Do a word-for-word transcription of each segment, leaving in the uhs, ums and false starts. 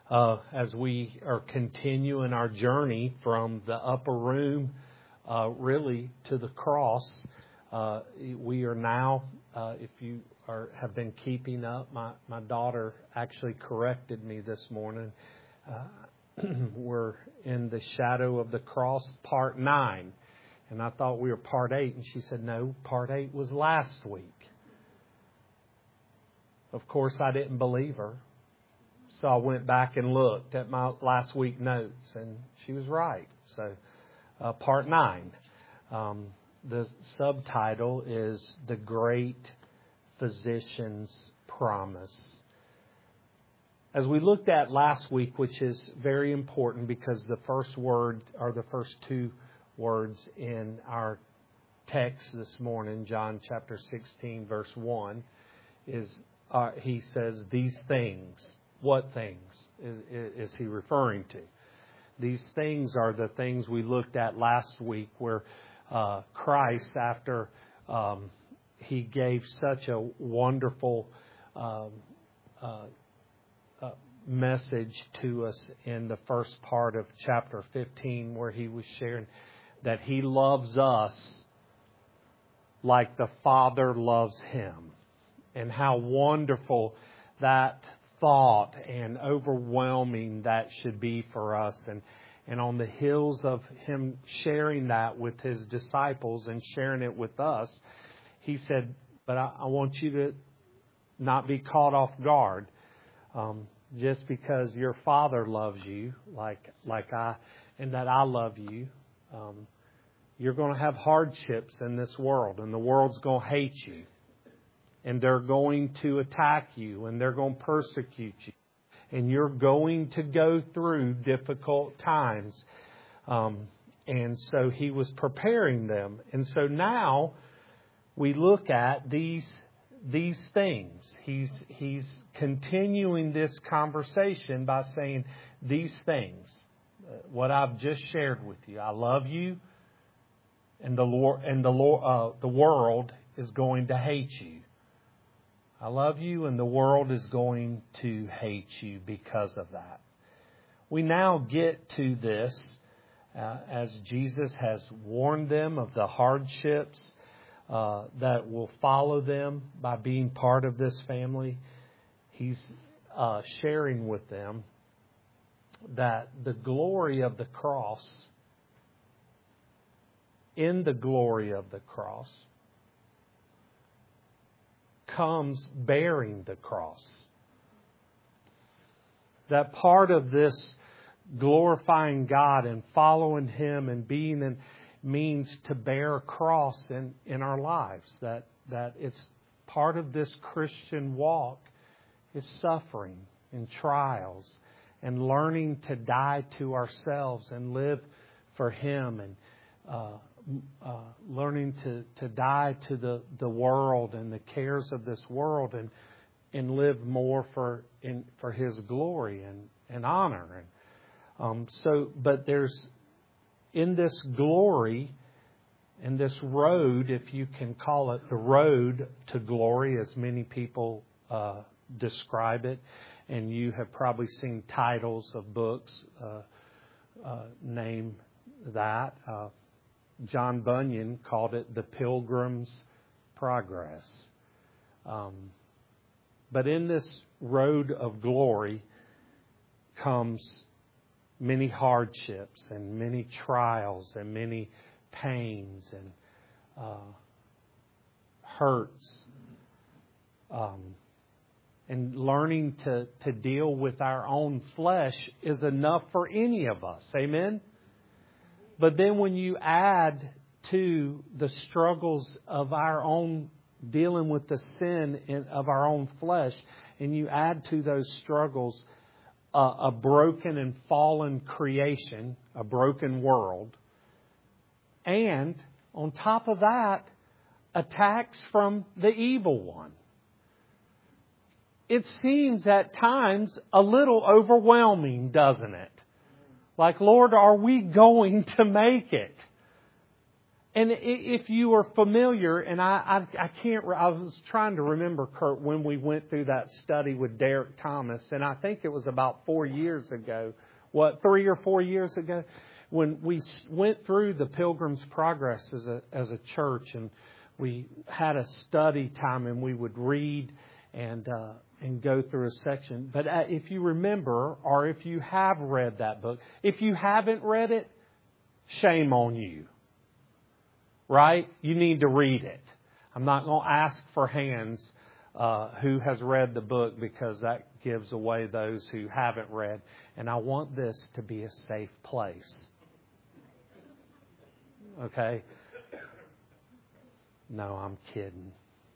uh, as we are continuing our journey from the upper room uh, really to the cross. Uh, we are now, uh, if you are have been keeping up, my, my daughter actually corrected me this morning. Uh, we're in the shadow of the cross, part nine. And I thought we were part eight. And she said, no, part eight was last week. Of course, I didn't believe her. So I went back and looked at my last week notes. And she was right. So uh, part nine. Um, the subtitle is The Great Physician's Promise. As we looked at last week, which is very important because the first word or the first two words in our text this morning, John chapter sixteen, verse one, is uh, he says, these things. What things is, is he referring to? These things are the things we looked at last week where uh, Christ, after um, he gave such a wonderful um, uh, uh, message to us in the first part of chapter fifteen, where he was sharing that he loves us like the Father loves him. And how wonderful that thought and overwhelming that should be for us. And, and on the heels of him sharing that with his disciples and sharing it with us, he said, but I, I want you to not be caught off guard. Um, just because your Father loves you like, like I, and that I love you. Um, you're going to have hardships in this world, and the world's going to hate you, and they're going to attack you, and they're going to persecute you, and you're going to go through difficult times. Um, and so he was preparing them. And so now we look at these these things. He's he's continuing this conversation by saying these things. What I've just shared with you. I love you, and the Lord and the Lord, uh, the world is going to hate you. I love you, and the world is going to hate you because of that. We now get to this uh, as Jesus has warned them of the hardships uh, that will follow them by being part of this family. He's uh, sharing with them that the glory of the cross, in the glory of the cross, comes bearing the cross. That part of this glorifying God and following Him and being in means to bear a cross in, in our lives. That, that it's part of this Christian walk is suffering and trials, and learning to die to ourselves and live for Him, and uh, uh, learning to, to die to the, the world and the cares of this world, and and live more for in for His glory and, and honor. And um, so, but there's in this glory and this road, if you can call it the road to glory, as many people uh, describe it. And you have probably seen titles of books uh, uh, name that. Uh, John Bunyan called it The Pilgrim's Progress. Um, but in this road of glory comes many hardships and many trials and many pains and uh, hurts. Um And learning to, to deal with our own flesh is enough for any of us. Amen? But then when you add to the struggles of our own, dealing with the sin in, of our own flesh, and you add to those struggles a, a broken and fallen creation, a broken world, and on top of that, attacks from the evil one. It seems at times a little overwhelming, doesn't it? Like, Lord, are we going to make it? And if you are familiar, and I, I, I can't, I was trying to remember, Kurt, when we went through that study with Derek Thomas, and I think it was about four years ago, what, three or four years ago, when we went through the Pilgrim's Progress as a, as a church, and we had a study time, and we would read and, uh, and go through a section. But if you remember, or if you have read that book, if you haven't read it, shame on you. Right? You need to read it. I'm not going to ask for hands uh, who has read the book, because that gives away those who haven't read. And I want this to be a safe place. Okay? No, I'm kidding.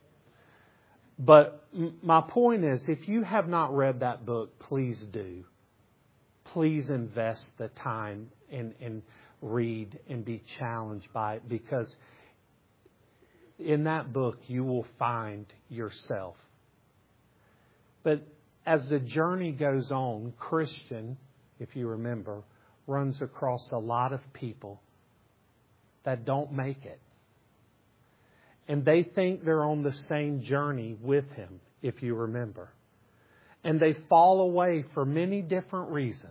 But m- my point is, if you have not read that book, please do. Please invest the time in in read and be challenged by it, because in that book you will find yourself. But as the journey goes on, Christian, if you remember, runs across a lot of people that don't make it. And they think they're on the same journey with him, if you remember. And they fall away for many different reasons.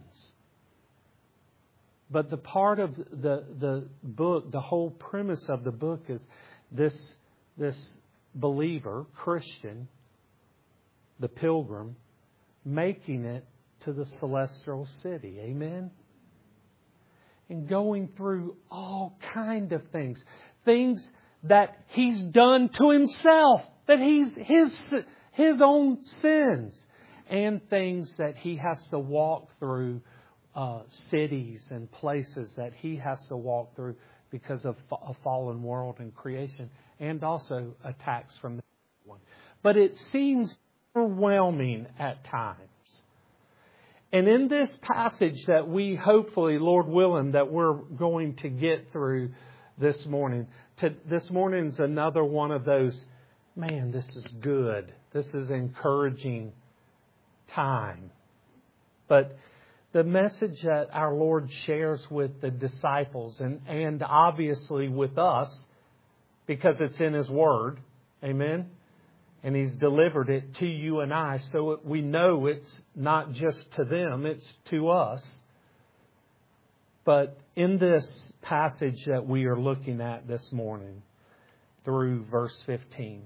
But the part of the, the book, the whole premise of the book is this, this believer, Christian, the pilgrim, making it to the celestial city. Amen? And going through all kind of things. Things that he's done to himself. That he's his, his own sins. And things that he has to walk through. Uh, cities and places that he has to walk through because of a fallen world and creation, and also attacks from the one. But it seems overwhelming at times. And in this passage that we hopefully, Lord willing, that we're going to get through this morning, to, this morning's another one of those, man, this is good. This is encouraging time. But the message that our Lord shares with the disciples and, and obviously with us, because it's in His Word, amen? And He's delivered it to you and I, so we know it's not just to them, it's to us. But in this passage that we are looking at this morning, through verse fifteen,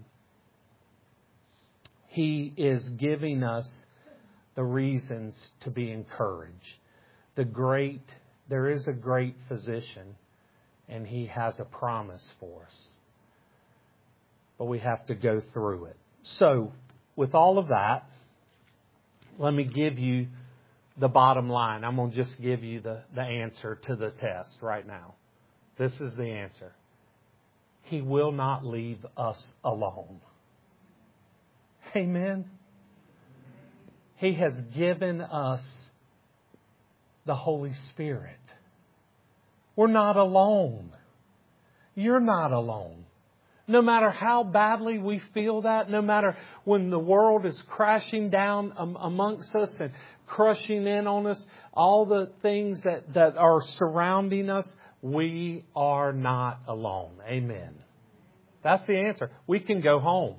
He is giving us the reasons to be encouraged. The great, there is a great physician, and He has a promise for us. But we have to go through it. So, with all of that, let me give you the bottom line. I'm going to just give you the, the answer to the test right now. This is the answer. He will not leave us alone. Amen. He has given us the Holy Spirit. We're not alone. You're not alone. No matter how badly we feel that, no matter when the world is crashing down amongst us and crushing in on us, all the things that, that are surrounding us, we are not alone. Amen. That's the answer. We can go home.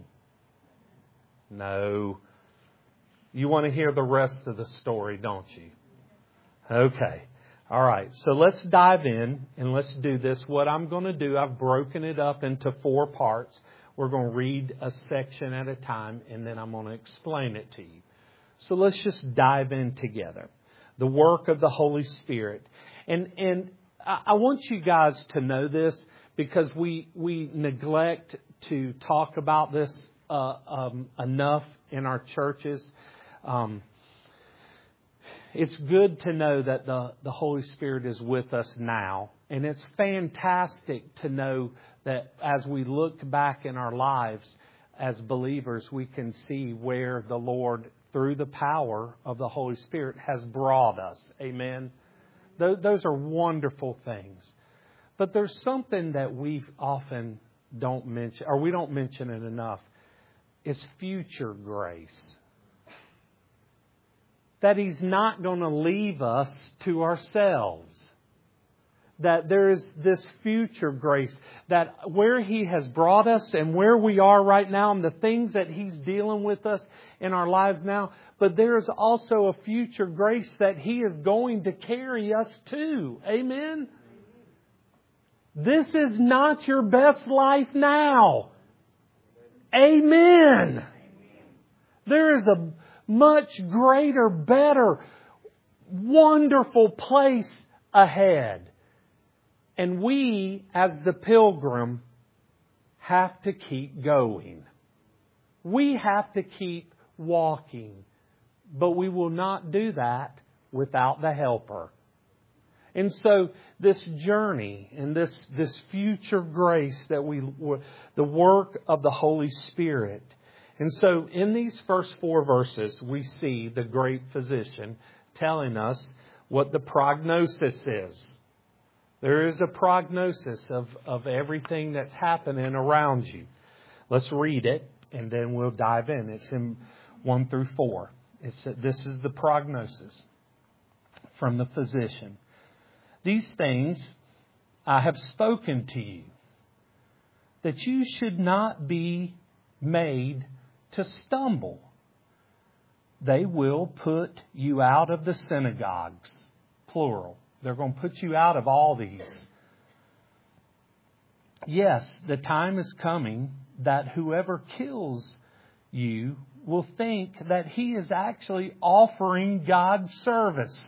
No. You want to hear the rest of the story, don't you? Okay. All right. So let's dive in and let's do this. What I'm going to do, I've broken it up into four parts. We're going to read a section at a time, and then I'm going to explain it to you. So let's just dive in together. The work of the Holy Spirit. And and I want you guys to know this, because we, we neglect to talk about this uh, um, enough in our churches. Um, it's good to know that the, the Holy Spirit is with us now. And it's fantastic to know that as we look back in our lives as believers, we can see where the Lord, through the power of the Holy Spirit, has brought us. Amen. Those, those are wonderful things. But there's something that we often don't mention, or we don't mention it enough, is future grace. That He's not going to leave us to ourselves. that there is this future grace, that where He has brought us and where we are right now and the things that He's dealing with us in our lives now, but there is also a future grace that He is going to carry us to. Amen? This is not your best life now. Amen. There is a much greater, better, wonderful place ahead. And we, as the pilgrim, have to keep going. We have to keep walking. But we will not do that without the Helper. And so this journey and this, this future grace that we, the work of the Holy Spirit. And so in these first four verses, we see the great physician telling us what the prognosis is. There is a prognosis of, of everything that's happening around you. Let's read it and then we'll dive in. It's in one through four. It's, this is the prognosis from the physician. These things I have spoken to you, that you should not be made to stumble. They will put you out of the synagogues, plural. They're going to put you out of all these. Yes, the time is coming that whoever kills you will think that he is actually offering God service.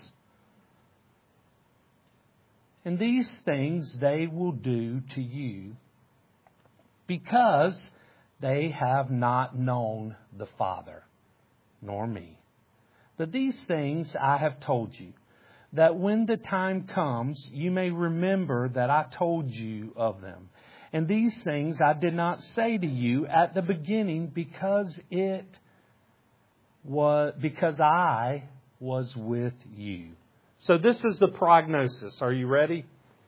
And these things they will do to you because they have not known the Father, nor me. But these things I have told you, that when the time comes, you may remember that I told you of them. And these things I did not say to you at the beginning because it was, because I was with you. So this is the prognosis. Are you ready?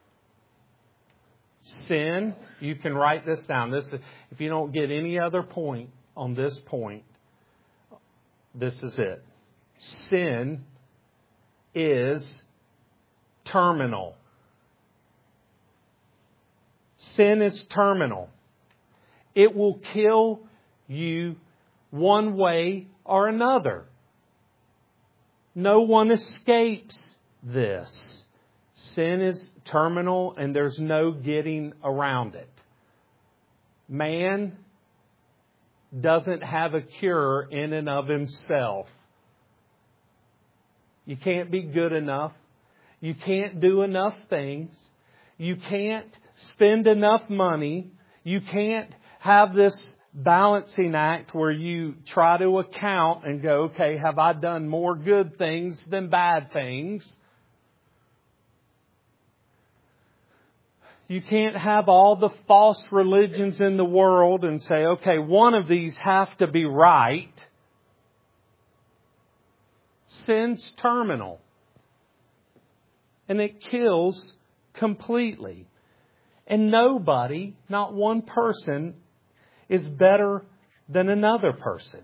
Sin, you can write this down. This, if you don't get any other point on this point, this is it. Sin is terminal. Sin is terminal. It will kill you one way or another. No one escapes this. Sin is terminal and there's no getting around it. Man doesn't have a cure in and of himself. You can't be good enough. You can't do enough things. You can't spend enough money. You can't have this balancing act where you try to account and go, okay, have I done more good things than bad things? You can't have all the false religions in the world and say, okay, one of these have to be right. Sin's terminal. And it kills completely. And nobody, not one person, is better than another person.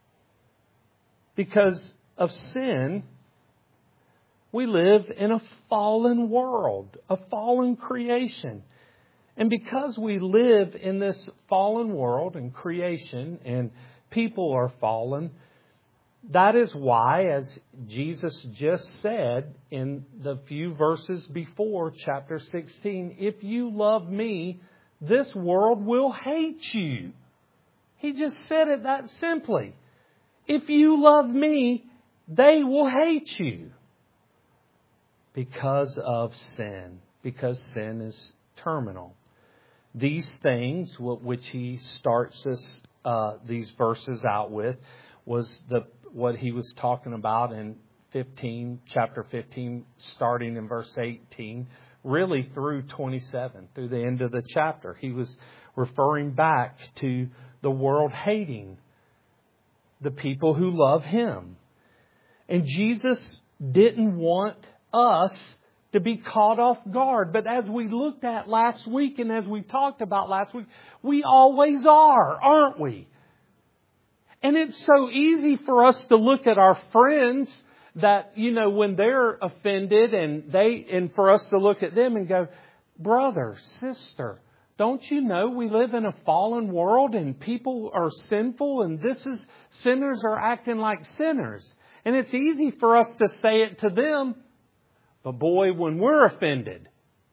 Because of sin, we live in a fallen world, a fallen creation. And because we live in this fallen world and creation and people are fallen, that is why, as Jesus just said in the few verses before chapter sixteen, if you love me, this world will hate you. He just said it that simply. If you love me, they will hate you. Because of sin. Because sin is terminal. These things, which he starts this, uh, these verses out with, was the what he was talking about in fifteen, chapter fifteen, starting in verse eighteen, really through twenty-seven, through the end of the chapter. He was referring back to the world hating the people who love Him. And Jesus didn't want us to be caught off guard. But as we looked at last week and as we talked about last week, we always are, aren't we? And it's so easy for us to look at our friends that, you know, when they're offended and they, and for us to look at them and go, brother, sister, don't you know we live in a fallen world and people are sinful and this is, sinners are acting like sinners. And it's easy for us to say it to them. But boy, when we're offended,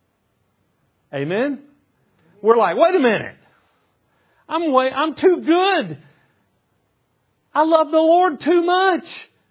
amen? We're like, wait a minute. I'm way, I'm too good. I love the Lord too much.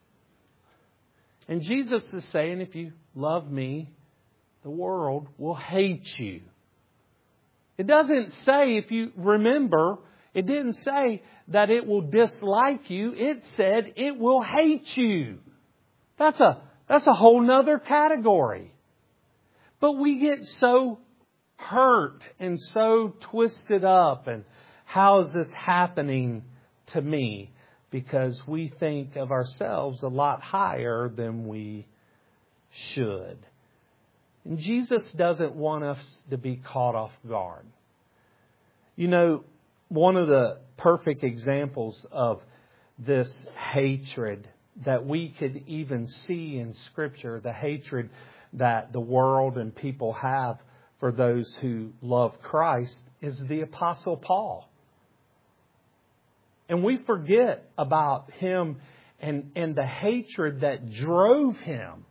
And Jesus is saying, if you love me, the world will hate you. It doesn't say, if you remember, it didn't say that it will dislike you. It said it will hate you. That's a, that's a whole nother category. But we get so hurt and so twisted up. And how is this happening to me? Because we think of ourselves a lot higher than we should. And Jesus doesn't want us to be caught off guard. You know, one of the perfect examples of this hatred that we could even see in Scripture, the hatred that the world and people have for those who love Christ, is the Apostle Paul. And we forget about him and, and the hatred that drove him.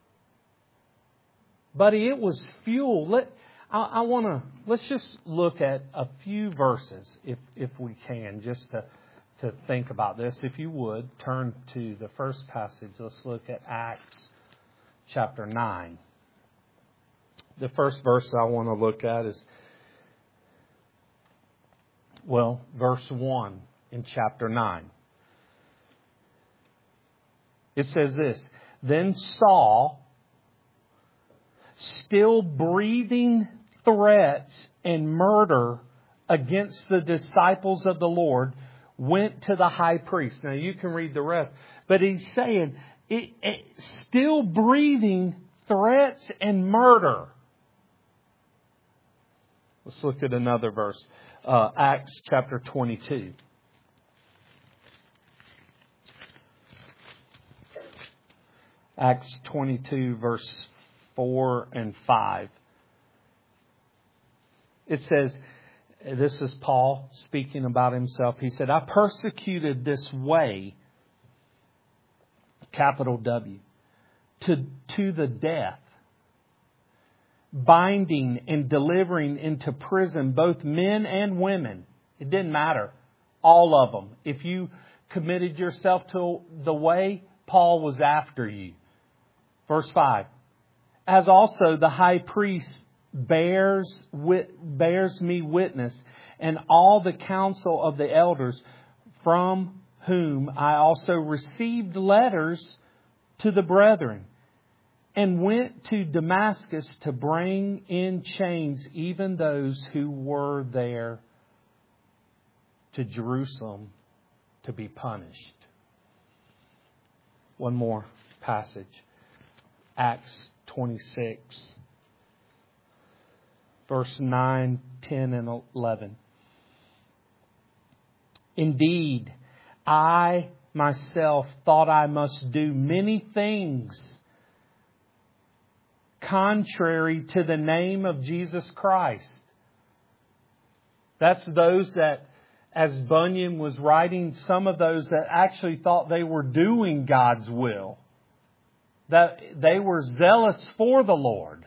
Buddy, it was fuel. Let, I, I want to, let's just look at a few verses, if if we can, just to, to think about this. If you would, turn to the first passage. Let's look at Acts chapter nine. The first verse I want to look at is, well, verse one in chapter nine. It says this, then Saul, still breathing threats and murder against the disciples of the Lord, went to the high priest. Now you can read the rest. But he's saying, it, it, still breathing threats and murder. Let's look at another verse. Uh, Acts chapter twenty-two. Acts twenty-two verse four and five. It says, this is Paul speaking about himself. He said, I persecuted this way, capital W, to, to the death, binding and delivering into prison both men and women. It didn't matter. All of them. If you committed yourself to the way, Paul was after you. Verse five. As also the high priest bears wit, bears me witness, and all the council of the elders, from whom I also received letters to the brethren, and went to Damascus to bring in chains even those who were there to Jerusalem to be punished. One more passage. Acts twenty-six, verse nine, ten, and eleven. Indeed, I myself thought I must do many things contrary to the name of Jesus Christ. That's those that, as Bunyan was writing, some of those that actually thought they were doing God's will. That they were zealous for the Lord.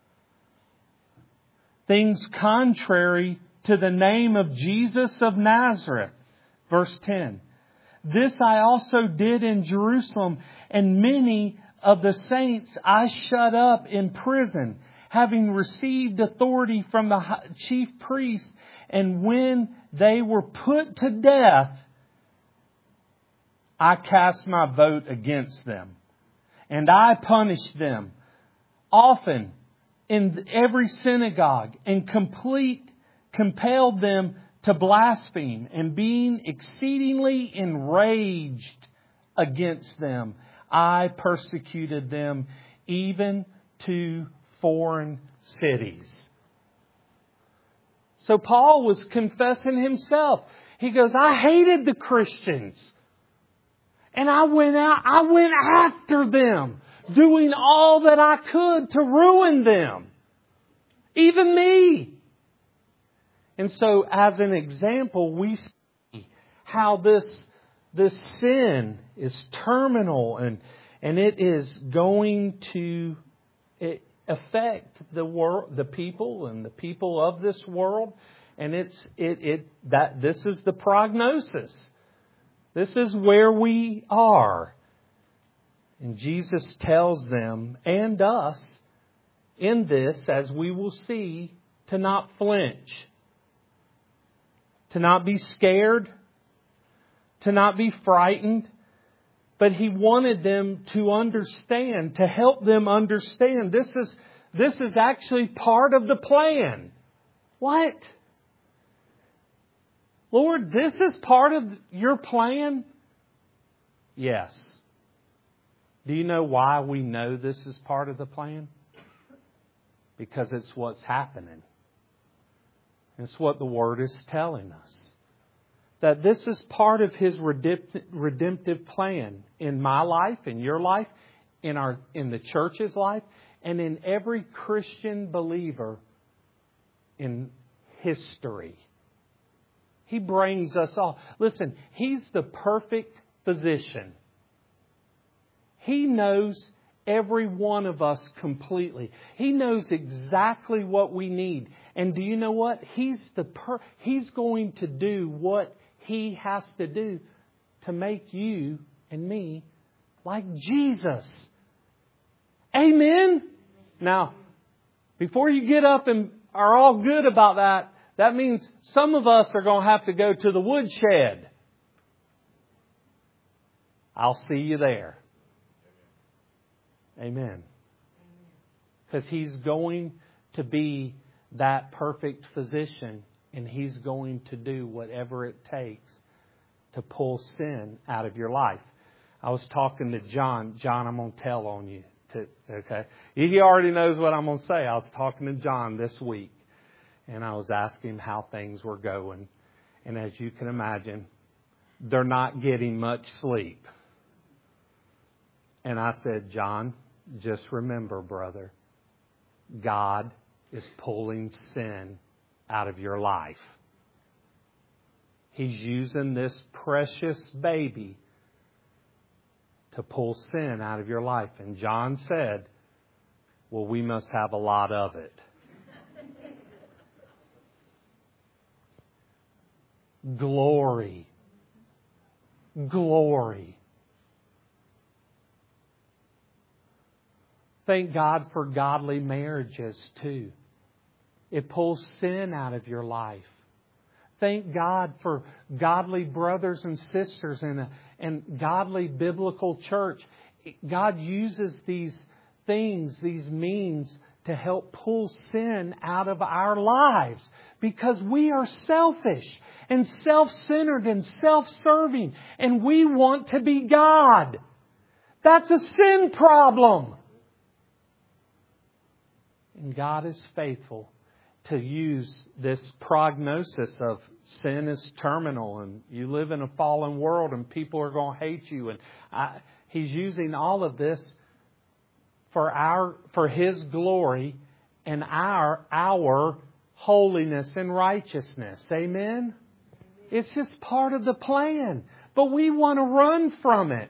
Things contrary to the name of Jesus of Nazareth. Verse ten. This I also did in Jerusalem, and many of the saints I shut up in prison, having received authority from the chief priests. And when they were put to death, I cast my vote against them. And I punished them often in every synagogue, and complete compelled them to blaspheme, and being exceedingly enraged against them, I persecuted them even to foreign cities. So Paul was confessing himself. He goes, I hated the Christians. And I went out, I went after them, doing all that I could to ruin them. Even me. And so as an example, we see how this, this sin is terminal and, and it is going to affect the world, the people and the people of this world. And it's, it, it, that, this is the prognosis. This is where we are. And Jesus tells them and us in this, as we will see, to not flinch, to not be scared, to not be frightened. But He wanted them to understand, to help them understand. This is, this is actually part of the plan. What? Lord, this is part of your plan? Yes. Do you know why we know this is part of the plan? Because it's what's happening. It's what the Word is telling us. That this is part of His redemptive plan in my life, in your life, in our in the church's life, and in every Christian believer in history. He brings us all. Listen, He's the perfect physician. He knows every one of us completely. He knows exactly what we need. And do you know what? He's the per- He's going to do what He has to do to make you and me like Jesus. Amen? Now, before you get up and are all good about that, that means some of us are going to have to go to the woodshed. I'll see you there. Amen. Because He's going to be that perfect physician, and He's going to do whatever it takes to pull sin out of your life. I was talking to John. John, I'm going to tell on you. To, okay, he already knows what I'm going to say. I was talking to John this week, and I was asking him how things were going. And as you can imagine, they're not getting much sleep. And I said, John, just remember, brother, God is pulling sin out of your life. He's using this precious baby to pull sin out of your life. And John said, well, we must have a lot of it. Glory. Glory. Thank God for godly marriages too. It pulls sin out of your life. Thank God for godly brothers and sisters in a and godly biblical church. God uses these things, these means to help pull sin out of our lives because we are selfish and self-centered and self-serving and we want to be God. That's a sin problem. And God is faithful to use this prognosis of sin is terminal and you live in a fallen world and people are going to hate you. And I, He's using all of this for our for His glory and our our holiness and righteousness. Amen? It's just part of the plan. But we want to run from it.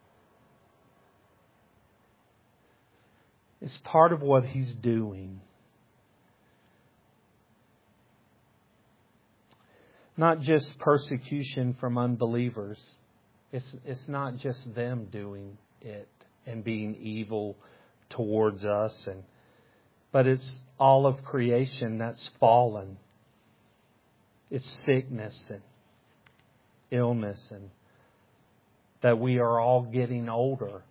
It's part of what He's doing. Not just persecution from unbelievers. It's, it's not just them doing it and being evil towards us. And but it's all of creation that's fallen. It's sickness and illness and that we are all getting older.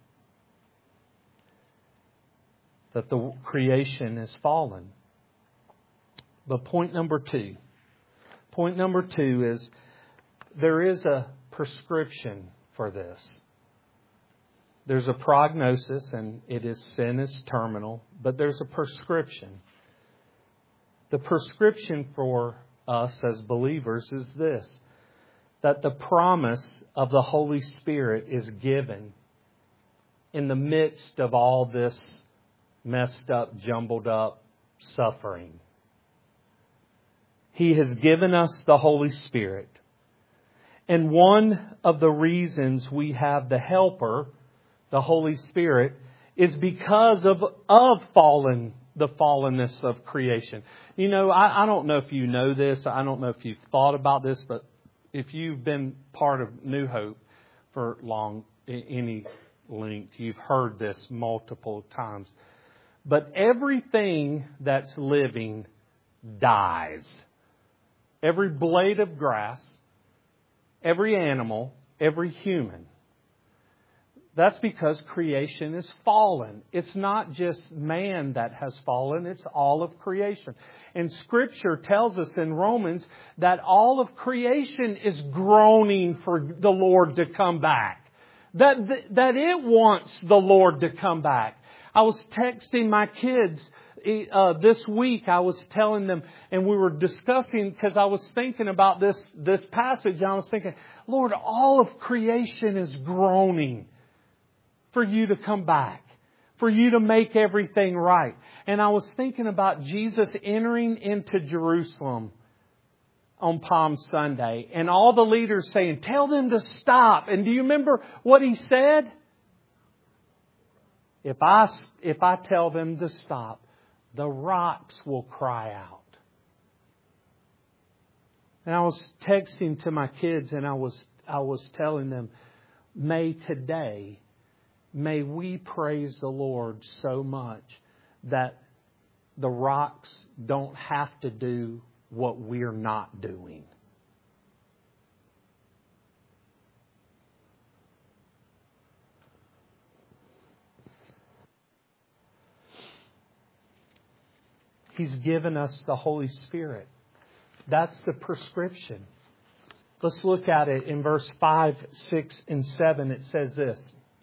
That the creation is fallen. But point number two. Point number two is there is a prescription for this. There's a prognosis and it is sin is terminal, but there's a prescription. The prescription for us as believers is this. that the promise of the Holy Spirit is given in the midst of all this messed up, jumbled up suffering. He has given us the Holy Spirit. And one of the reasons we have the Helper, the Holy Spirit, is because of, of fallen, the fallenness of creation. You know, I, I don't know if you know this. I don't know if you've thought about this, but if you've been part of New Hope for long, any length, you've heard this multiple times. But everything that's living dies. Every blade of grass, every animal, every human. That's because creation is fallen. It's not just man that has fallen, it's all of creation. And Scripture tells us in Romans that all of creation is groaning for the Lord to come back. That, that it wants the Lord to come back. I was texting my kids uh, this week. I was telling them, and we were discussing, because I was thinking about this, this passage. And I was thinking, Lord, all of creation is groaning for you to come back, for you to make everything right. And I was thinking about Jesus entering into Jerusalem on Palm Sunday, and all the leaders saying, tell them to stop. And do you remember what He said? If I, if I tell them to stop, the rocks will cry out. And I was texting to my kids, and I was, I was telling them, may today, may we praise the Lord so much that the rocks don't have to do what we're not doing. He's given us the Holy Spirit. That's the prescription. Let's look at it in verse five, six, and seven. It says this.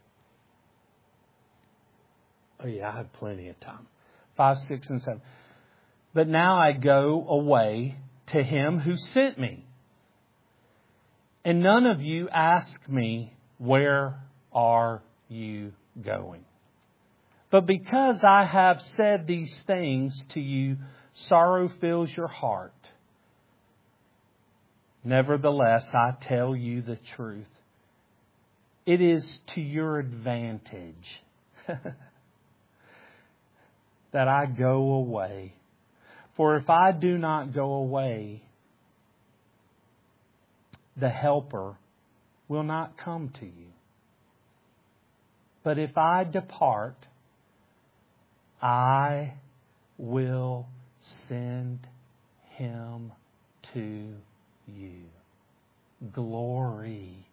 Oh yeah, I have plenty of time. five, six, and seven. But now I go away to Him who sent me. And none of you ask me, where are you going? But because I have said these things to you, sorrow fills your heart. Nevertheless, I tell you the truth. It is to your advantage that I go away. For if I do not go away, the Helper will not come to you. But if I depart, I will send Him to you. Glory.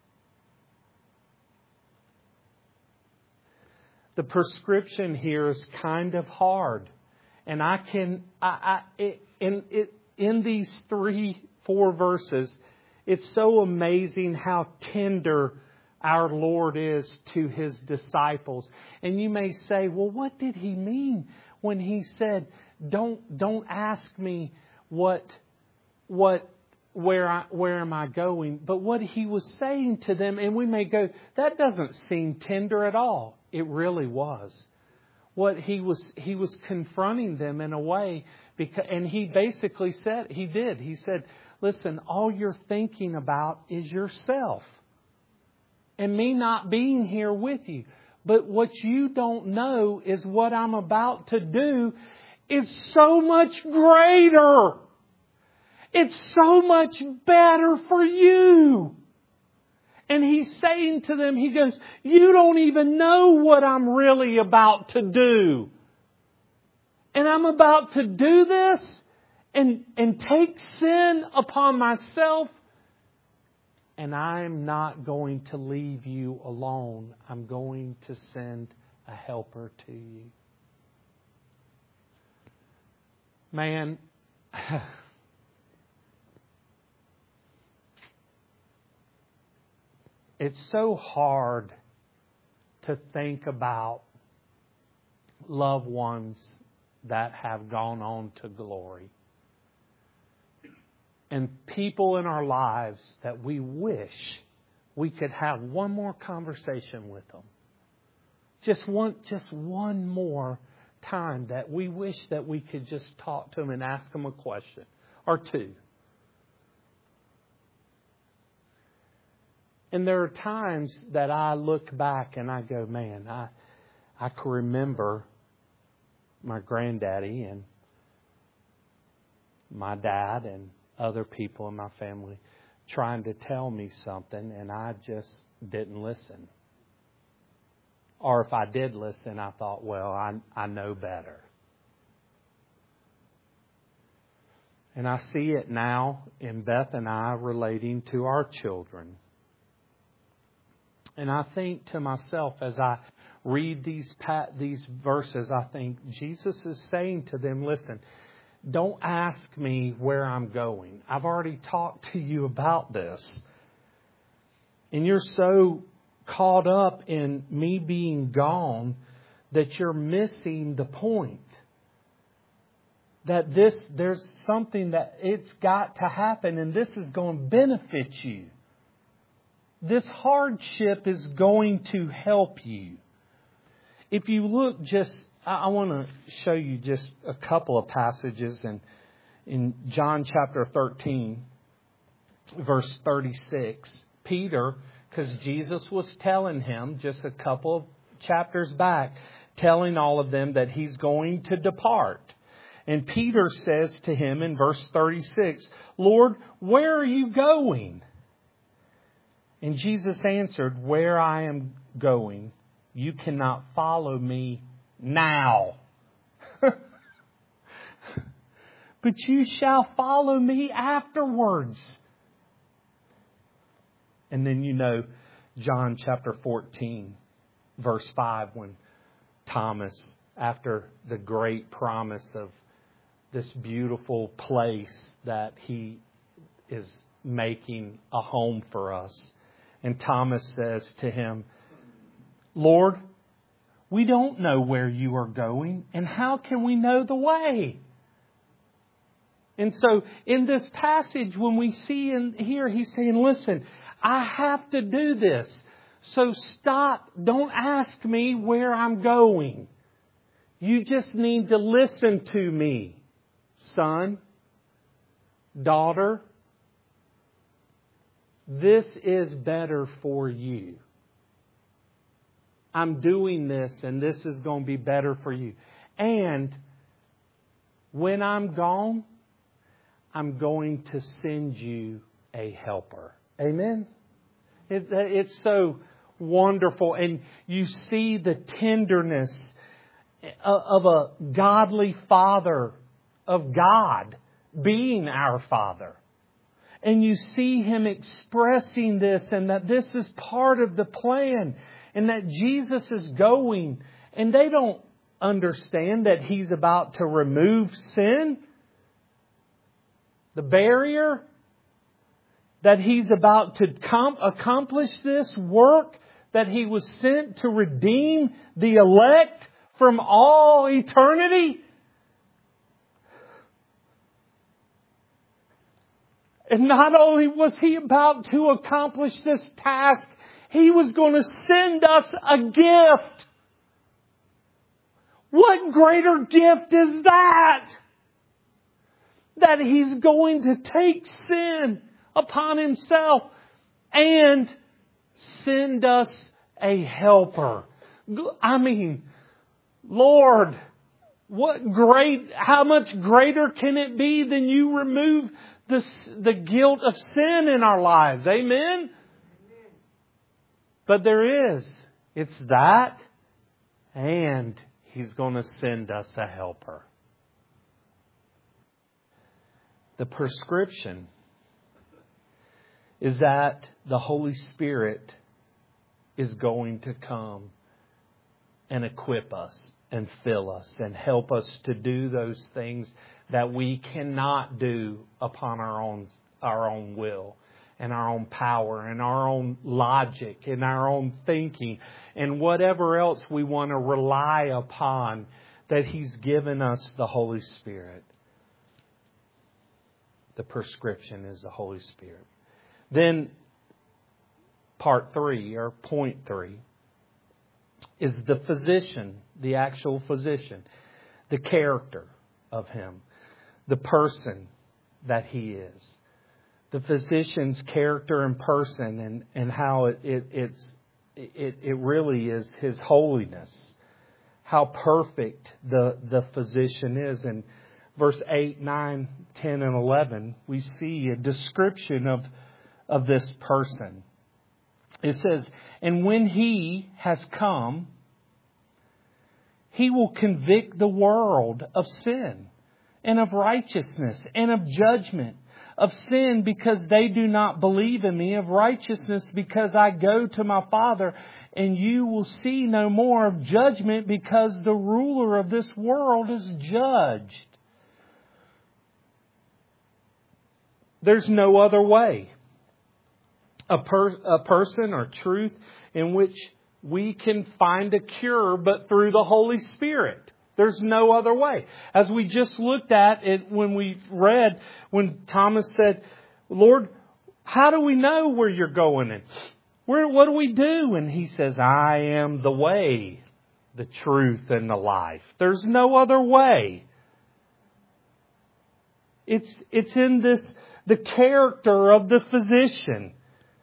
The prescription here is kind of hard. And I can, I, I, in, it, in these three, four verses, it's so amazing how tender our Lord is to His disciples. And you may say, well, what did He mean when He said, don't, don't ask me what, what, where I, where am I going? But what He was saying to them, and we may go, that doesn't seem tender at all. It really was. What he was, he was confronting them in a way, because, and He basically said, He did. He said, listen, all you're thinking about is yourself. And me not being here with you. But what you don't know is what I'm about to do is so much greater. It's so much better for you. And He's saying to them, He goes, you don't even know what I'm really about to do. And I'm about to do this and, and take sin upon myself. And I'm not going to leave you alone. I'm going to send a helper to you. Man, it's so hard to think about loved ones that have gone on to glory. and people in our lives that we wish we could have one more conversation with them. Just one, just one more time that we wish that we could just talk to them and ask them a question or two. And there are times that I look back and I go, man, I I can remember my granddaddy and my dad and other people in my family trying to tell me something, and I just didn't listen. Or if I did listen, I thought, well, I I know better. And I see it now in Beth and I relating to our children. And I think to myself as I read these these verses, I think Jesus is saying to them, listen, don't ask me where I'm going. I've already talked to you about this. And you're so caught up in me being gone that you're missing the point. That this, there's something that it's got to happen, and this is going to benefit you. This hardship is going to help you. If you look just, I want to show you just a couple of passages in, in John chapter thirteen, verse thirty-six. Peter, because Jesus was telling him just a couple of chapters back, telling all of them that He's going to depart. And Peter says to Him in verse thirty-six, Lord, where are you going? And Jesus answered, where I am going, you cannot follow me now. But you shall follow me afterwards. And then you know John chapter fourteen, verse five, when Thomas, after the great promise of this beautiful place that He is making a home for us. And Thomas says to Him, Lord, we don't know where you are going, and how can we know the way? And so in this passage, when we see in here, He's saying, listen, I have to do this. So stop. Don't ask me where I'm going. You just need to listen to me, son, daughter. This is better for you. I'm doing this, and this is going to be better for you. And when I'm gone, I'm going to send you a helper. Amen? It, it's so wonderful. And you see the tenderness of a godly Father, of God being our Father. And you see Him expressing this, and that this is part of the plan, and that Jesus is going. And they don't understand that He's about to remove sin, the barrier, that He's about to com- accomplish this work, that He was sent to redeem the elect from all eternity. And not only was He about to accomplish this task, He was going to send us a gift. What greater gift is that? That He's going to take sin upon Himself and send us a helper. I mean, Lord, what great, how much greater can it be than you remove the, the guilt of sin in our lives? Amen? But there is. It's that, and He's going to send us a helper. The prescription is that the Holy Spirit is going to come and equip us and fill us and help us to do those things that we cannot do upon our own our own will and our own power and our own logic and our own thinking and whatever else we want to rely upon, that He's given us the Holy Spirit. The prescription is the Holy Spirit. Then part three, or point three, is the physician, the actual physician, the character of Him, the person that He is. The physician's character and person, and, and how it, it it's it, it really is His holiness. How perfect the, the physician is. And verse eight, nine, ten, and eleven, we see a description of, of this person. It says, and when He has come, He will convict the world of sin and of righteousness and of judgment. Of sin because they do not believe in Me. Of righteousness because I go to My Father, and you will see no more. Of judgment because the ruler of this world is judged. There's no other way. A, per, a person or truth in which we can find a cure but through the Holy Spirit. There's no other way. As we just looked at it when we read, when Thomas said, Lord, how do we know where You're going? And where, what do we do? And He says, I am the way, the truth, and the life. There's no other way. It's, it's in this, the character of the physician.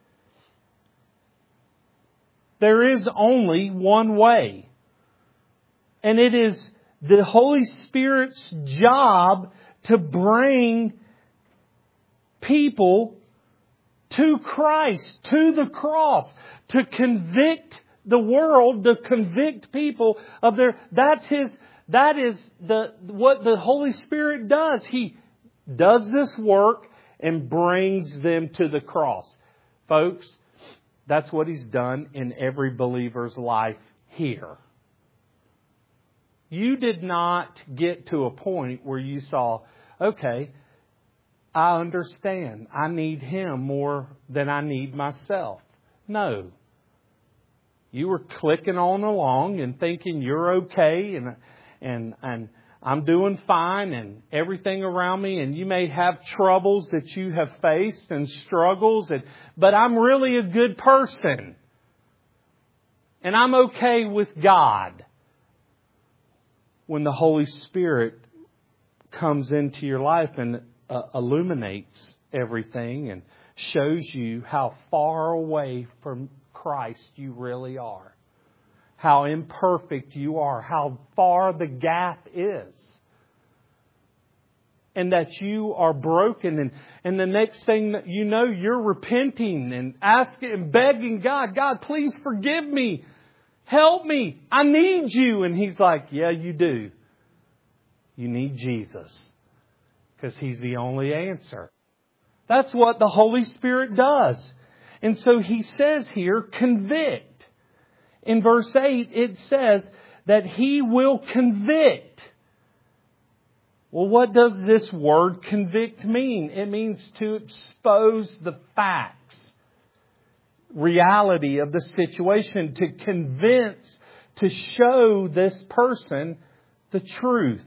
There is only one way. And it is the Holy Spirit's job to bring people to Christ, to the cross, to convict the world, to convict people of their, that's His, that is the, what the Holy Spirit does. He does this work and brings them to the cross. Folks, that's what He's done in every believer's life here. You did not get to a point where you saw, okay, I understand. I need Him more than I need myself. No. You were clicking on along and thinking you're okay and and and I'm doing fine and everything around me, and you may have troubles that you have faced and struggles, and but I'm really a good person. And I'm okay with God. When the Holy Spirit comes into your life and uh, illuminates everything and shows you how far away from Christ you really are, how imperfect you are, how far the gap is, and that you are broken, and, and the next thing that you know, you're repenting and asking and begging God, God, please forgive me. Help me. I need You. And He's like, yeah, you do. You need Jesus. Because He's the only answer. That's what the Holy Spirit does. And so He says here, convict. In verse eight, it says that He will convict. Well, what does this word convict mean? It means to expose the facts, reality of the situation, to convince, to show this person the truth,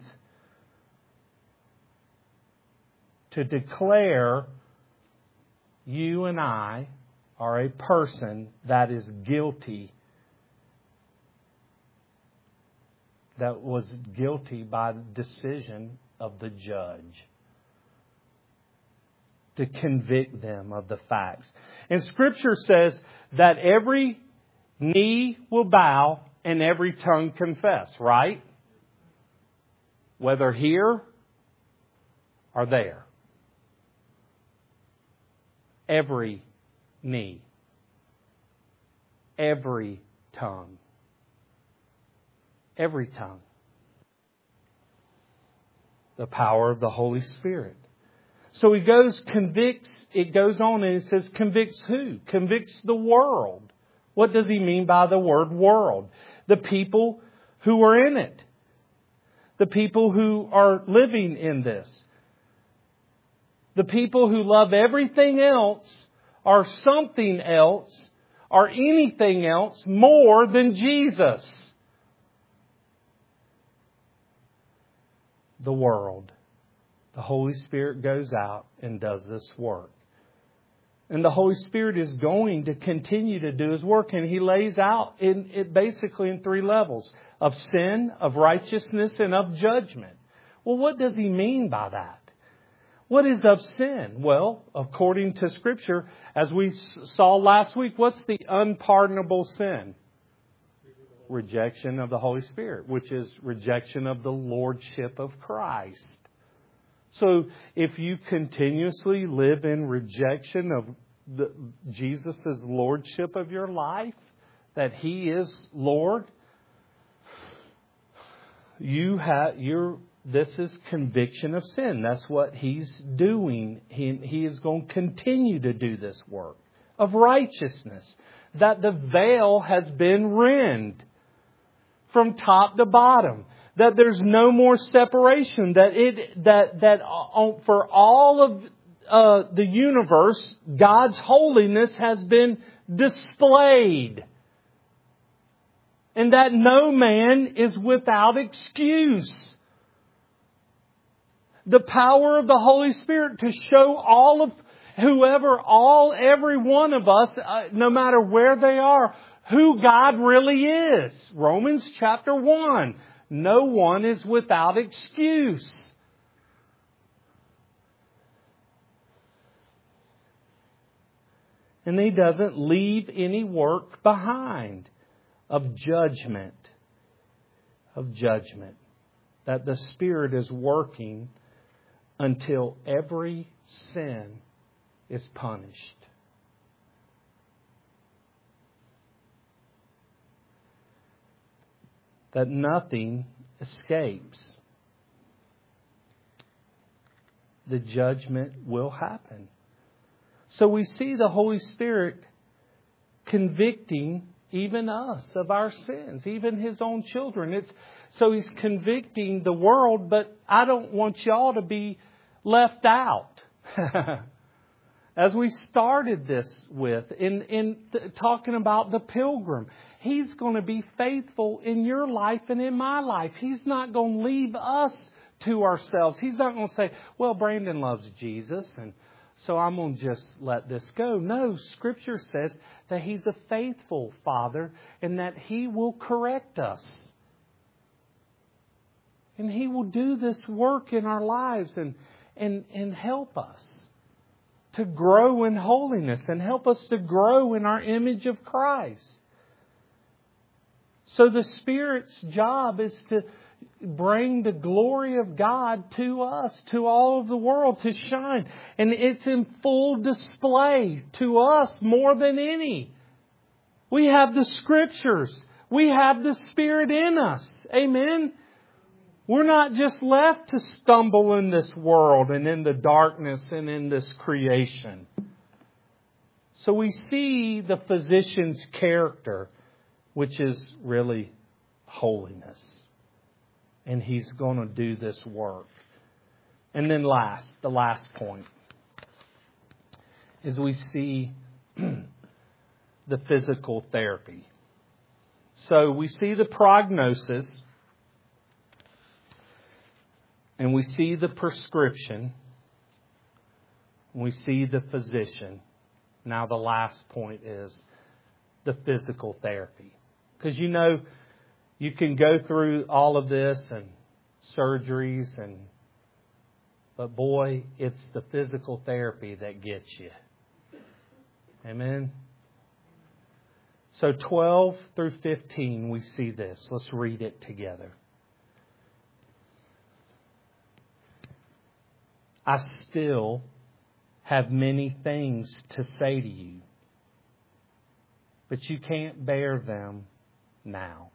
to declare you and I are a person that is guilty, that was guilty by the decision of the judge. To convict them of the facts. And Scripture says that every knee will bow and every tongue confess, right? Whether here or there. Every knee. Every tongue. Every tongue. The power of the Holy Spirit. So He goes, convicts, it goes on and it says convicts who? Convicts the world. What does He mean by the word world? The people who are in it. The people who are living in this. The people who love everything else or something else or anything else more than Jesus. The world. the Holy Spirit goes out and does this work. And the Holy Spirit is going to continue to do His work. And He lays out in it basically in three levels: of sin, of righteousness, and of judgment. Well, what does He mean by that? What is of sin? Well, according to Scripture, as we saw last week, what's the unpardonable sin? Rejection of the Holy Spirit, which is rejection of the Lordship of Christ. So if you continuously live in rejection of the, Jesus' Lordship of your life, that He is Lord, you have you're this is conviction of sin. That's what He's doing. He, he is going to continue to do this work of righteousness. That the veil has been rent from top to bottom. That there's no more separation. That it that that for all of uh, the universe, God's holiness has been displayed. And that no man is without excuse. The power of the Holy Spirit to show all of whoever, all, every one of us, uh, no matter where they are, who God really is. Romans chapter one. No one is without excuse. And He doesn't leave any work behind of judgment. Of judgment. That the Spirit is working until every sin is punished. That nothing escapes. The judgment will happen. So we see the Holy Spirit convicting even us of our sins, even His own children. It's so He's convicting the world, but I don't want y'all to be left out. As we started this with, in, in th- talking about the pilgrim, He's going to be faithful in your life and in my life. He's not going to leave us to ourselves. He's not going to say, well, Brandon loves Jesus, and so I'm going to just let this go. No, Scripture says that He's a faithful Father and that He will correct us. And He will do this work in our lives and, and, and help us to grow in holiness and help us to grow in our image of Christ. So the Spirit's job is to bring the glory of God to us, to all of the world, to shine. And it's in full display to us more than any. We have the Scriptures. We have the Spirit in us. Amen. We're not just left to stumble in this world and in the darkness and in this creation. So we see the physician's character, which is really holiness. And He's going to do this work. And then last, the last point, is we see the physical therapy. So we see the prognosis. And we see the prescription. We see the physician. Now the last point is the physical therapy. Because you know, you can go through all of this and surgeries and but boy, it's the physical therapy that gets you. Amen. So twelve through fifteen we see this. Let's read it together. I still have many things to say to you, but you can't bear them now.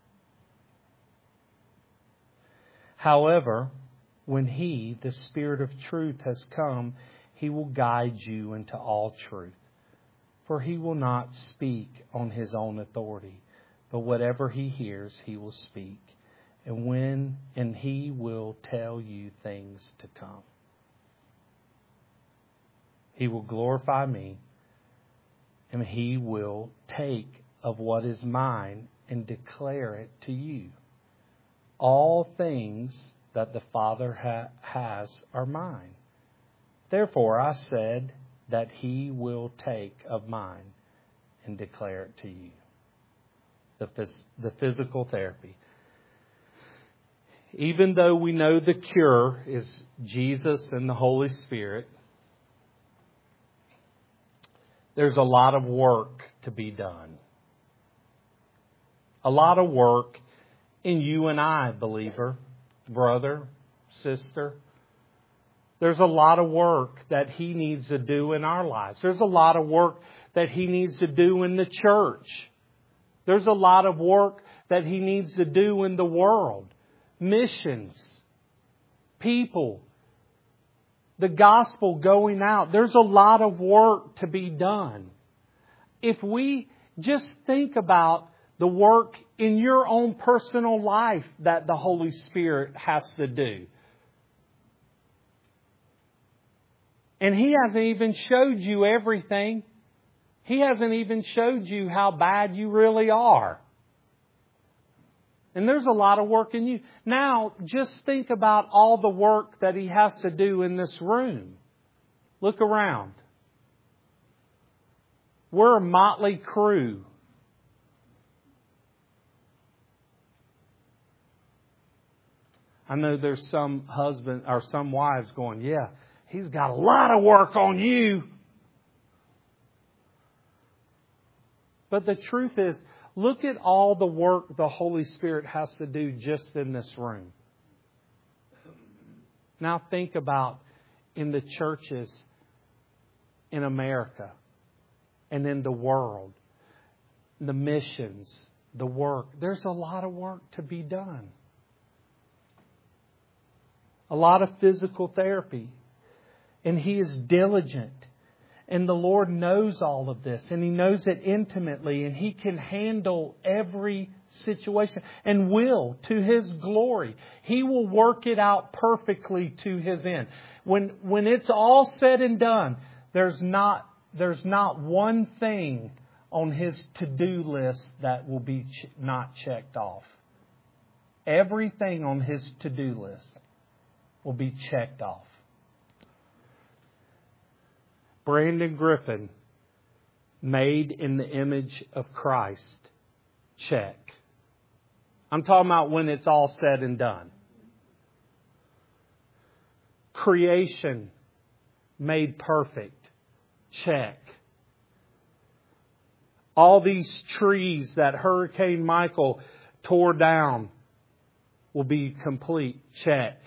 However, when He, the Spirit of truth, has come, He will guide you into all truth. For He will not speak on His own authority, but whatever He hears, He will speak. And when and He will tell you things to come. He will glorify me, and He will take of what is mine and declare it to you. All things that the Father ha- has are mine. Therefore I said that He will take of mine and declare it to you. The, phys- the physical therapy. Even though we know the cure is Jesus and the Holy Spirit, there's a lot of work to be done. A lot of work in you and I, believer, brother, sister. There's a lot of work that He needs to do in our lives. There's a lot of work that He needs to do in the church. There's a lot of work that He needs to do in the world. Missions, people, the gospel going out. There's a lot of work to be done. If we just think about the work in your own personal life that the Holy Spirit has to do. And He hasn't even showed you everything. He hasn't even showed you how bad you really are. And there's a lot of work in you. Now, just think about all the work that He has to do in this room. Look around. We're a motley crew. I know there's some husband or some wives going, yeah, he's got a lot of work on you. But the truth is, look at all the work the Holy Spirit has to do just in this room. Now think about in the churches in America and in the world, the missions, the work. There's a lot of work to be done. A lot of physical therapy. And He is diligent. And the Lord knows all of this. And He knows it intimately. And He can handle every situation. And will, to His glory. He will work it out perfectly to His end. When, when it's all said and done, there's not, there's not one thing on His to-do list that will be ch- not checked off. Everything on His to-do list will be checked off. Brandon Griffin, made in the image of Christ. Check. I'm talking about when it's all said and done. Creation, made perfect. Check. All these trees that Hurricane Michael tore down will be complete. Check.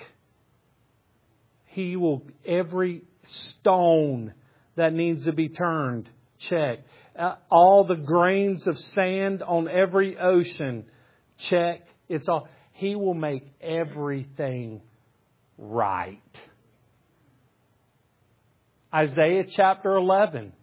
He will, every stone that needs to be turned, check. Uh, all the grains of sand on every ocean, check. It's all. He will make everything right. Isaiah chapter eleven.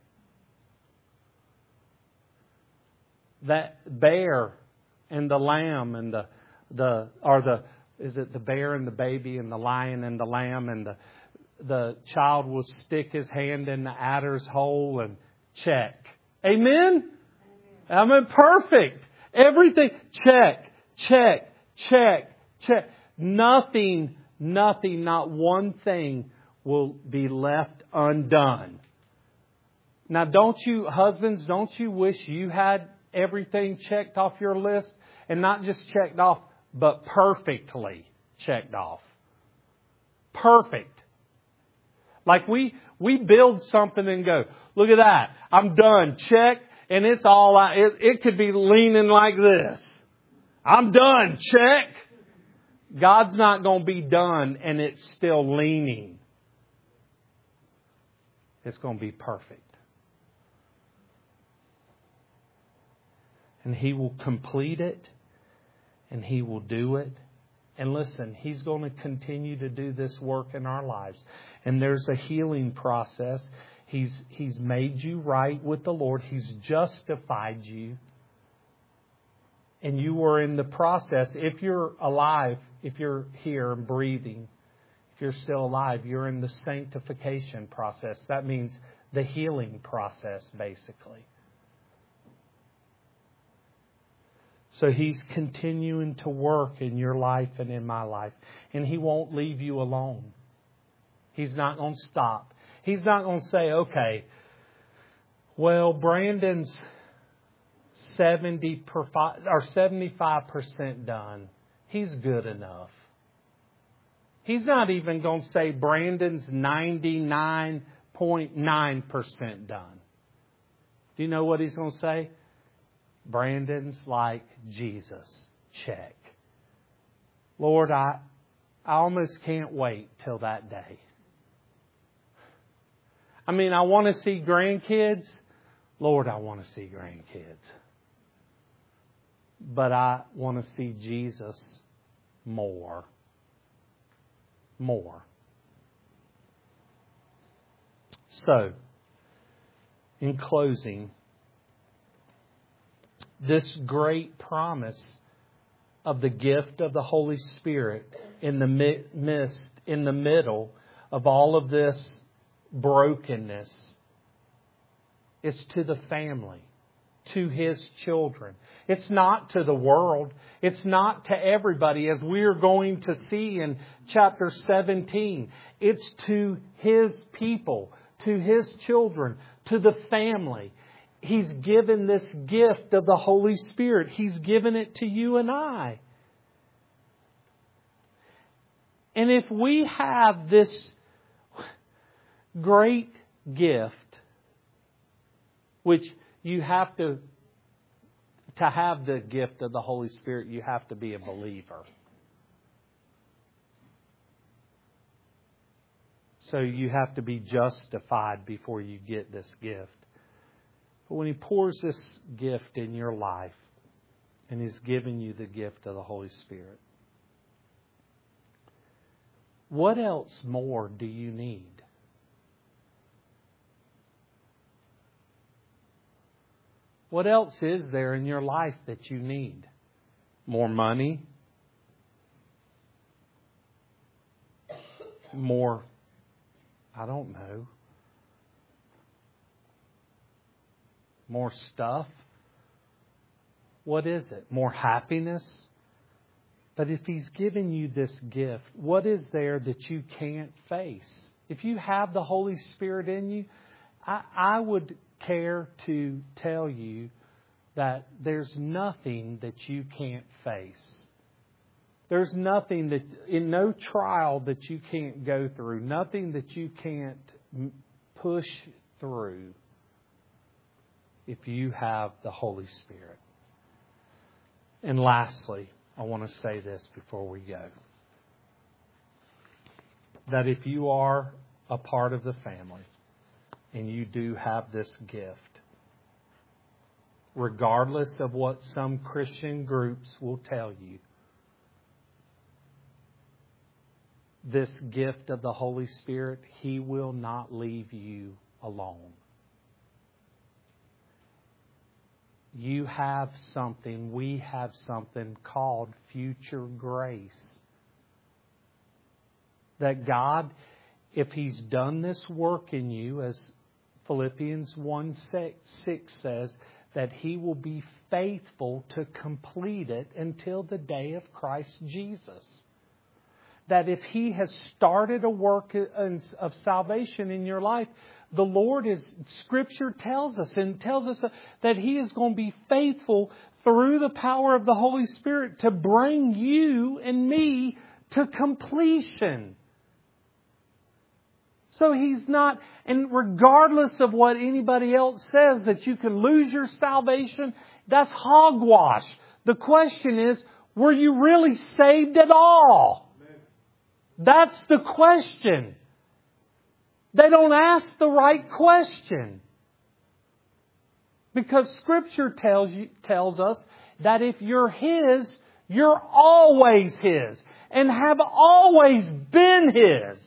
That bear and the lamb and the the or the is it the bear and the baby and the lion and the lamb and the the child will stick his hand in the adder's hole and check. Amen? I mean, perfect. Everything. Check, check, check, check. Nothing, nothing, not one thing will be left undone. Now, don't you, husbands, don't you wish you had everything checked off your list? And not just checked off, but perfectly checked off. Perfect. Like we, we build something and go, look at that. I'm done. Check. And it's all, it, it could be leaning like this. I'm done. Check. God's not going to be done and it's still leaning. It's going to be perfect. And He will complete it. And He will do it. And listen, He's going to continue to do this work in our lives. And there's a healing process. He's, he's made you right with the Lord. He's justified you. And you are in the process. If you're alive, if you're here and breathing, if you're still alive, you're in the sanctification process. That means the healing process, basically. So He's continuing to work in your life and in my life. And He won't leave you alone. He's not going to stop. He's not going to say, okay, well, Brandon's seventy or seventy-five percent done. He's good enough. He's not even going to say Brandon's ninety-nine point nine percent done. Do you know what He's going to say? Brandon's like Jesus. Check. Lord, I, I almost can't wait till that day. I mean, I want to see grandkids. Lord, I want to see grandkids. But I want to see Jesus more. More. So, in closing, this great promise of the gift of the Holy Spirit in the midst, in the middle of all of this brokenness, is to the family, to His children. It's not to the world. It's not to everybody, as we're going to see in chapter seventeen. It's to His people, to His children, to the family. He's given this gift of the Holy Spirit. He's given it to you and I. And if we have this great gift, which you have to, to have the gift of the Holy Spirit, you have to be a believer. So you have to be justified before you get this gift. But when He pours this gift in your life and He's given you the gift of the Holy Spirit, what else more do you need? What else is there in your life that you need? More money? More, I don't know. More stuff? What is it? More happiness? But if He's given you this gift, what is there that you can't face? If you have the Holy Spirit in you, I, I would care to tell you that there's nothing that you can't face. There's nothing that, in no trial that you can't go through, nothing that you can't push through if you have the Holy Spirit. And lastly, I want to say this before we go. That if you are a part of the family and you do have this gift, regardless of what some Christian groups will tell you, this gift of the Holy Spirit, He will not leave you alone. You have something, we have something called future grace. That God, if He's done this work in you, as Philippians one six says, that He will be faithful to complete it until the day of Christ Jesus. That if He has started a work of salvation in your life, the Lord is, Scripture tells us, and tells us that He is going to be faithful through the power of the Holy Spirit to bring you and me to completion. So He's not, and regardless of what anybody else says that you can lose your salvation, that's hogwash. The question is, were you really saved at all? That's the question. They don't ask the right question. Because Scripture tells you, tells us that if you're His, you're always His and have always been His.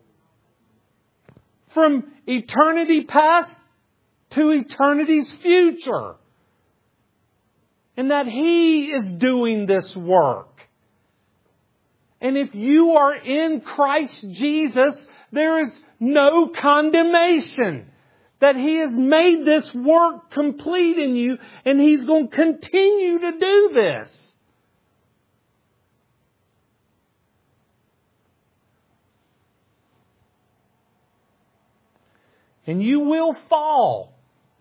From eternity past to eternity's future. And that He is doing this work. And if you are in Christ Jesus, there is no condemnation. that He has made this work complete in you, and He's going to continue to do this. And you will fall.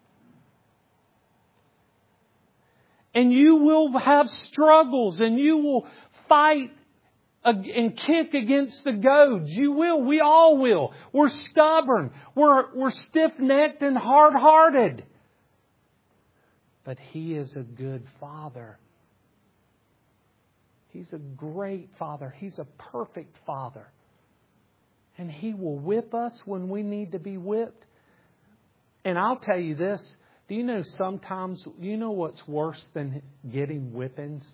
And you will have struggles, and you will fight and kick against the goads. You will. We all will. We're stubborn. We're, we're stiff-necked and hard-hearted. But He is a good Father. He's a great Father. He's a perfect Father. And He will whip us when we need to be whipped. And I'll tell you this. Do you know sometimes, you know what's worse than getting whippings?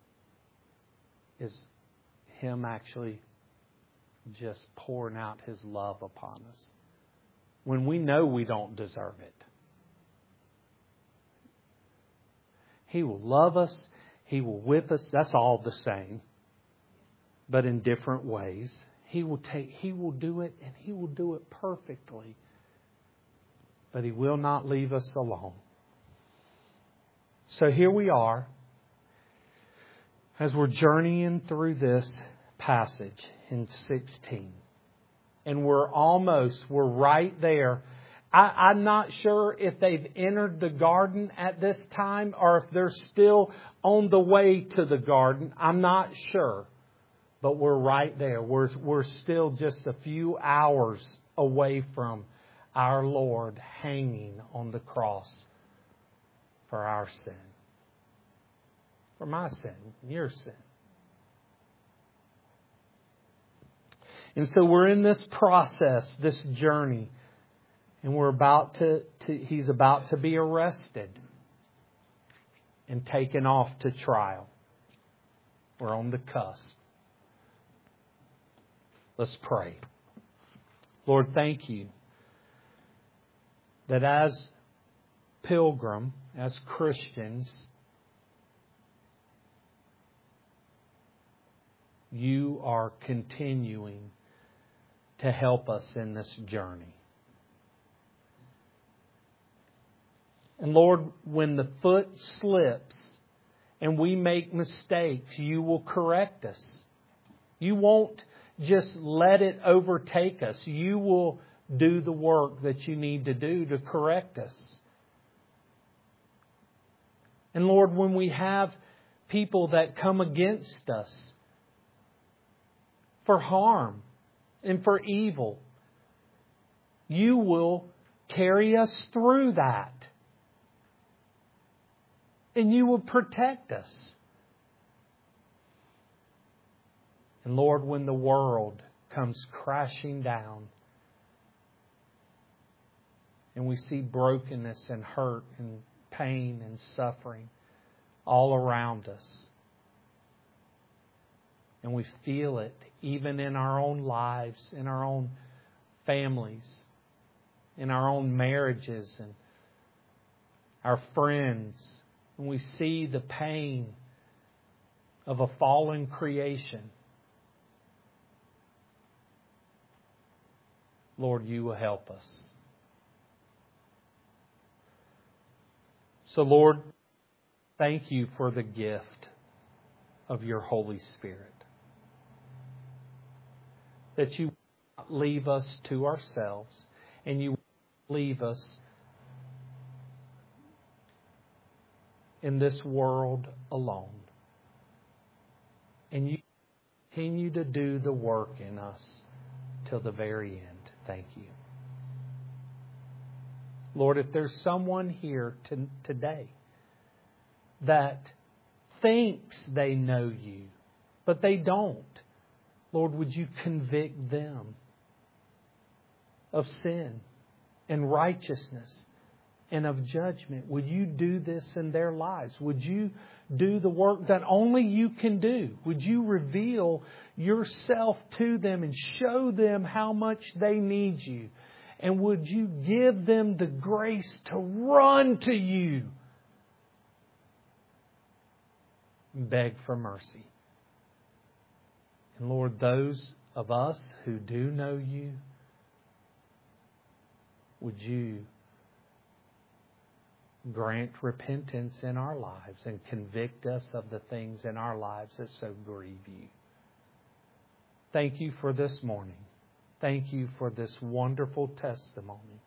Is Him actually just pouring out His love upon us. When we know we don't deserve it. He will love us. He will whip us. That's all the same. But in different ways. He will take, He will do it, and He will do it perfectly. But He will not leave us alone. So here we are, as we're journeying through this passage in sixteen. And we're almost, we're right there. I, I'm not sure if they've entered the garden at this time or if they're still on the way to the garden. I'm not sure. But we're right there. We're, we're still just a few hours away from our Lord hanging on the cross for our sin. For my sin, your sin. And so we're in this process, this journey, and we're about to, to He's about to be arrested and taken off to trial. We're on the cusp. Let's pray. Lord, thank You that as pilgrim, as Christians, You are continuing to help us in this journey. And Lord, when the foot slips and we make mistakes, You will correct us. You won't just let it overtake us. You will do the work that You need to do to correct us. And Lord, when we have people that come against us for harm and for evil, You will carry us through that. And You will protect us. And Lord, when the world comes crashing down and we see brokenness and hurt and pain and suffering all around us, and we feel it even in our own lives, in our own families, in our own marriages and our friends, and we see the pain of a fallen creation, Lord, You will help us. So, Lord, thank You for the gift of Your Holy Spirit. That You will not leave us to ourselves, and You will not leave us in this world alone. And You continue to do the work in us till the very end. Thank You. Lord, if there's someone here to, today that thinks they know You, but they don't, Lord, would You convict them of sin and righteousness and of judgment? Would You do this in their lives? Would You do the work that only You can do? Would You reveal Yourself to them and show them how much they need You? And would You give them the grace to run to You and beg for mercy? And Lord, those of us who do know You, would You grant repentance in our lives and convict us of the things in our lives that so grieve you. Thank you for this morning. Thank you for this wonderful testimony.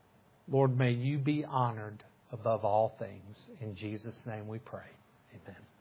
Lord, may you be honored above all things. In Jesus' name we pray. Amen.